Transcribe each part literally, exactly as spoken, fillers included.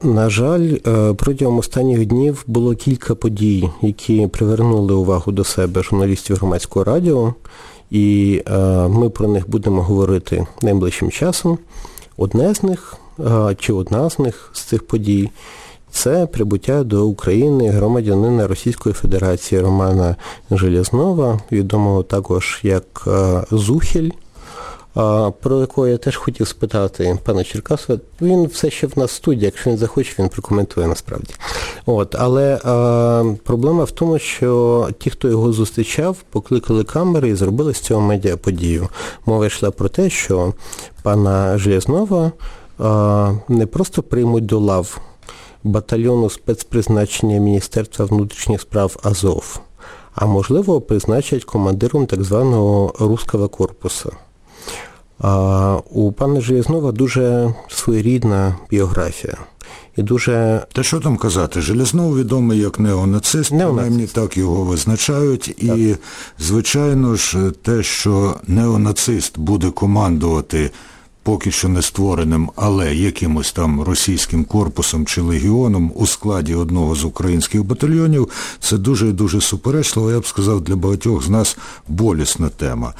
На жаль, протягом останніх днів було кілька подій, які привернули увагу до себе журналістів Громадського радіо, і ми про них будемо говорити найближчим часом. Одне з них, чи одна з них з цих подій, це прибуття до України громадянина Російської Федерації Романа Железнова, відомого також як Зухель, про якого я теж хотів спитати пана Черкасова. Він все ще в нас в студії, якщо він захоче, він прокоментує насправді. От, але а, проблема в тому, що ті, хто його зустрічав, покликали камери і зробили з цього медіаподію. Мова йшла про те, що пана Железнова а, не просто приймуть до лав батальйону спецпризначення Міністерства внутрішніх справ Азов, а можливо призначать командиром так званого Руського корпусу. А у пана Железнова дуже своєрідна біографія. І дуже... Та що там казати, Железнов відомий як неонацист, принаймні так його визначають. Так. І, звичайно ж, те, що неонацист буде командувати поки що не створеним, але якимось там російським корпусом чи легіоном у складі одного з українських батальйонів, це дуже і дуже суперечливо, я б сказав, для багатьох з нас болісна тема.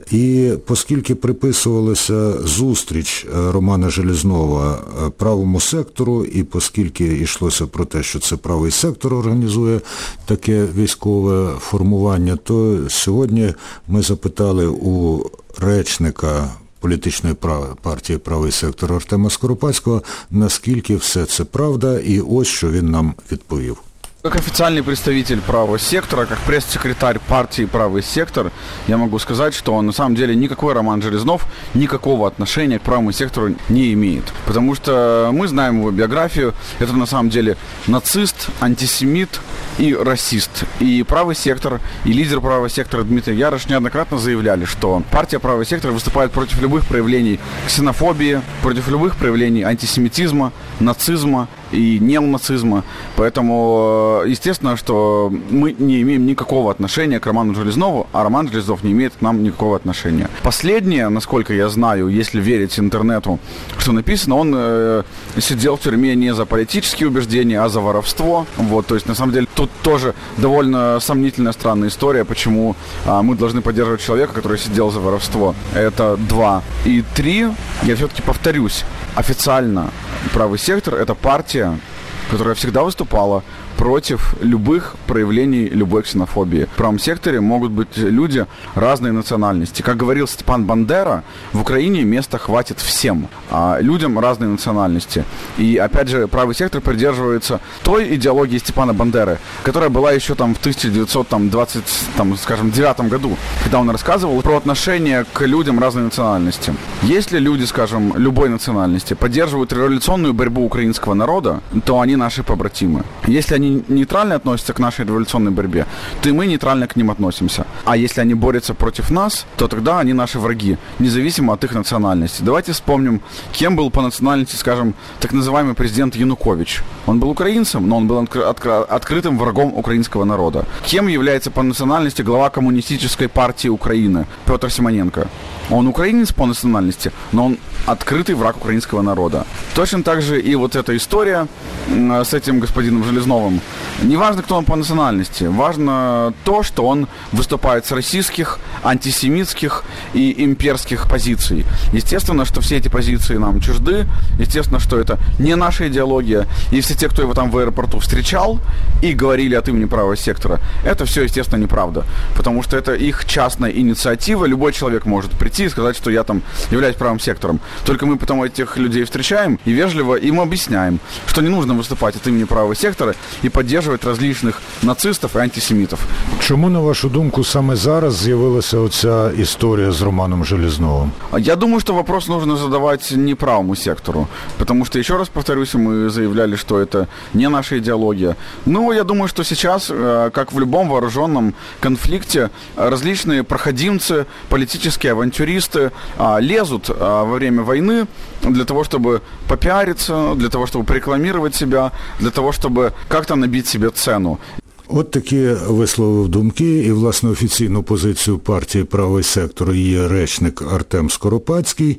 І оскільки приписувалася зустріч Романа Железнова правому сектору, і оскільки йшлося про те, що це правий сектор організує таке військове формування, то сьогодні ми запитали у речника політичної партії «Правий сектор» Артема Скоропадського, наскільки все це правда, і ось що він нам відповів. Как официальный представитель правого сектора, как пресс-секретарь партии «Правый сектор», я могу сказать, что на самом деле никакой Роман Железнов никакого отношения к правому сектору не имеет. Потому что мы знаем его биографию. Это на самом деле нацист, антисемит и расист. И правый сектор, и лидер правого сектора Дмитрий Ярош неоднократно заявляли, что партия «Правый сектор» выступает против любых проявлений ксенофобии, против любых проявлений антисемитизма, нацизма и неонацизма. Поэтому, естественно, что мы не имеем никакого отношения к Роману Железнову, а Роман Железнов не имеет к нам никакого отношения. Последнее, насколько я знаю, если верить интернету, что написано, он э, сидел в тюрьме не за политические убеждения, а за воровство. Вот, то есть, на самом деле, тут тоже довольно сомнительная, странная история, почему э, мы должны поддерживать человека, который сидел за воровство. Это два. И три, я все-таки повторюсь, официально правый сектор – это партия, которая всегда выступала против любых проявлений любой ксенофобии. В правом секторе могут быть люди разной национальности. Как говорил Степан Бандера, в Украине места хватит всем, а людям разной национальности. И, опять же, правый сектор придерживается той идеологии Степана Бандеры, которая была еще там в тысяча девятьсот двадцать девятом году, когда он рассказывал про отношение к людям разной национальности. Если люди, скажем, любой национальности поддерживают революционную борьбу украинского народа, то они наши побратимы. Если они нейтрально относятся к нашей революционной борьбе, то и мы нейтрально к ним относимся. А если они борются против нас, то тогда они наши враги, независимо от их национальности. Давайте вспомним, кем был по национальности, скажем, так называемый президент Янукович. Он был украинцем, но он был откры- открытым врагом украинского народа. Кем является по национальности глава коммунистической партии Украины Петр Симоненко? Он украинец по национальности, но он открытый враг украинского народа. Точно так же и вот эта история с этим господином Железновым. Не важно, кто он по национальности, важно то, что он выступает с российских, антисемитских и имперских позиций. Естественно, что все эти позиции нам чужды, естественно, что это не наша идеология, и все те, кто его там в аэропорту встречал и говорили от имени правого сектора, это все, естественно, неправда, потому что это их частная инициатива, любой человек может прийти и сказать, что я там являюсь правым сектором. Только мы потом этих людей встречаем и вежливо им объясняем, что не нужно выступать от имени правого сектора и поддерживать различных нацистов и антисемитов. Чому, на вашу думку, саме зараз з'явилася оця історія з Романом Железновым? Я думаю, что вопрос нужно задавать не правому сектору, потому что, еще раз повторюсь, мы заявляли, что это не наша идеология. Но я думаю, что сейчас, как в любом вооруженном конфликте, различные проходимцы, политические авантюристы лезут во время войны для того, чтобы попиариться, для того, чтобы порекламировать себя, для того, чтобы как-то набить себе цену. От такі висловив думки, і, власне, офіційну позицію партії «Правий сектор» є речник Артем Скоропадський.